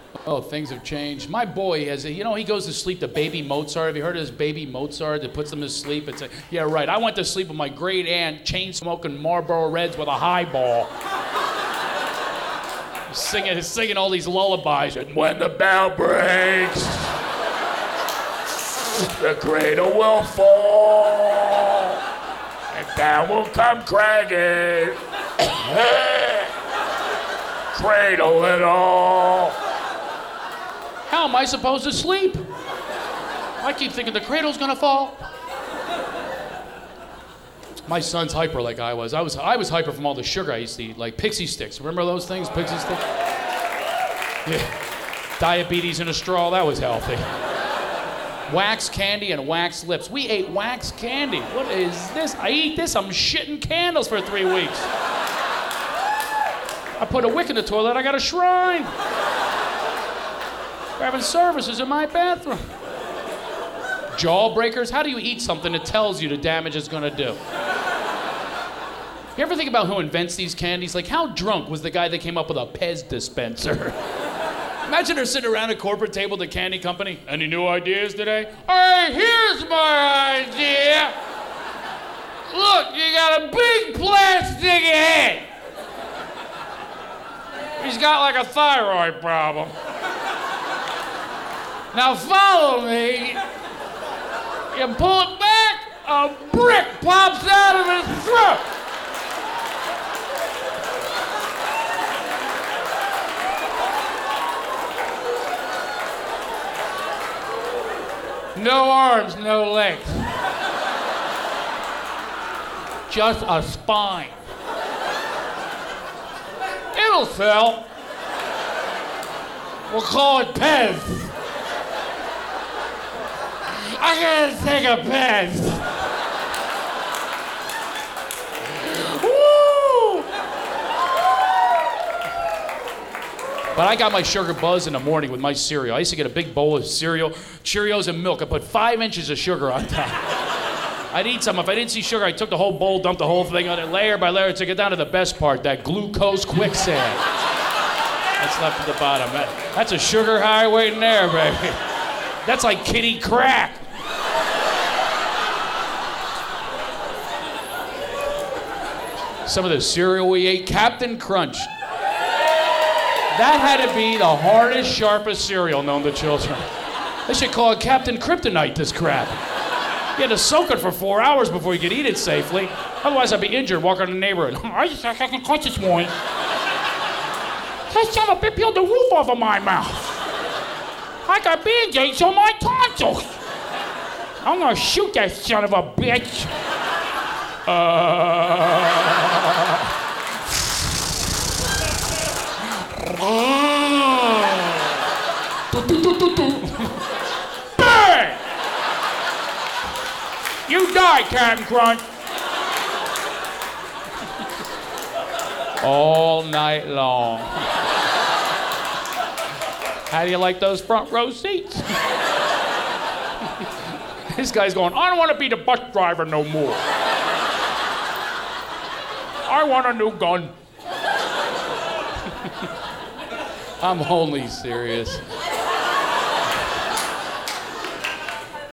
Oh, things have changed. My boy he goes to sleep to Baby Mozart. Have you heard of this Baby Mozart that puts him to sleep? Yeah, right. I went to sleep with my great aunt, chain smoking Marlboro Reds with a highball. singing all these lullabies. And when the bell breaks, the cradle will fall, and down will come Craigie. Cradle it all. How am I supposed to sleep? I keep thinking the cradle's gonna fall. My son's hyper like I was. I was hyper from all the sugar I used to eat, like Pixie Sticks. Remember those things, Pixie Sticks? Yeah. Diabetes in a straw, that was healthy. Wax candy and wax lips. We ate wax candy. What is this? I eat this, I'm shitting candles for 3 weeks. I put a wick in the toilet, I got a shrine. We're having services in my bathroom. Jawbreakers? How do you eat something that tells you the damage it's gonna do? You ever think about who invents these candies? Like, how drunk was the guy that came up with a Pez dispenser? Imagine they're sitting around a corporate table at the candy company. Any new ideas today? All right, here's my idea. Look, you got a big plastic head. He's got like a thyroid problem. Now follow me. You pull it back, a brick pops out of his throat. No arms, no legs. Just a spine. It'll sell. We'll call it Pez. I gotta take a Pez. Woo! But I got my sugar buzz in the morning with my cereal. I used to get a big bowl of cereal, Cheerios and milk. I put 5 inches of sugar on top. I'd eat some. If I didn't see sugar, I took the whole bowl, dumped the whole thing on it, layer by layer, to get down to the best part, that glucose quicksand. That's left at the bottom. That's a sugar high waiting there, baby. That's like kitty crack. Some of the cereal we ate, Captain Crunch. That had to be the hardest, sharpest cereal known to children. They should call it Captain Kryptonite, this crap. You had to soak it for 4 hours before you could eat it safely. Otherwise, I'd be injured walking in the neighborhood. I just had second crunch this morning. That son of a bitch peeled the roof off of my mouth. I got Band-Aids on my tonsils. I'm gonna shoot that son of a bitch. Bang! You die, Captain Crunch. All night long. How do you like those front row seats? This guy's going, I don't want to be the bus driver no more. I want a new gun. I'm only serious.